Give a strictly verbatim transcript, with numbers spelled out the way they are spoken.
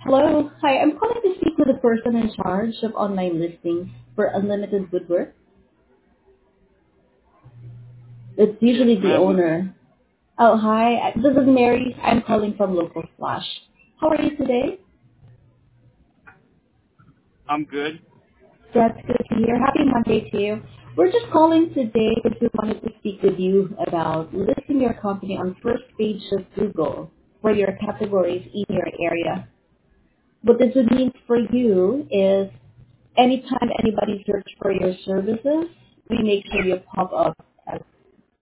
Hello. Hi, I'm calling to speak with the person in charge of online listings for Unlimited Woodwork. It's Yes, usually the ma'am. Who's this? owner. Oh, hi. This is Mary. I'm calling from Local Flash. How are you today? I'm good. That's good to hear. Happy Monday to you. We're just calling today because we wanted to speak with you about listing your company on first page of Google for your categories in your area. What this would mean for you is anytime anybody search for your services, we make sure you pop up as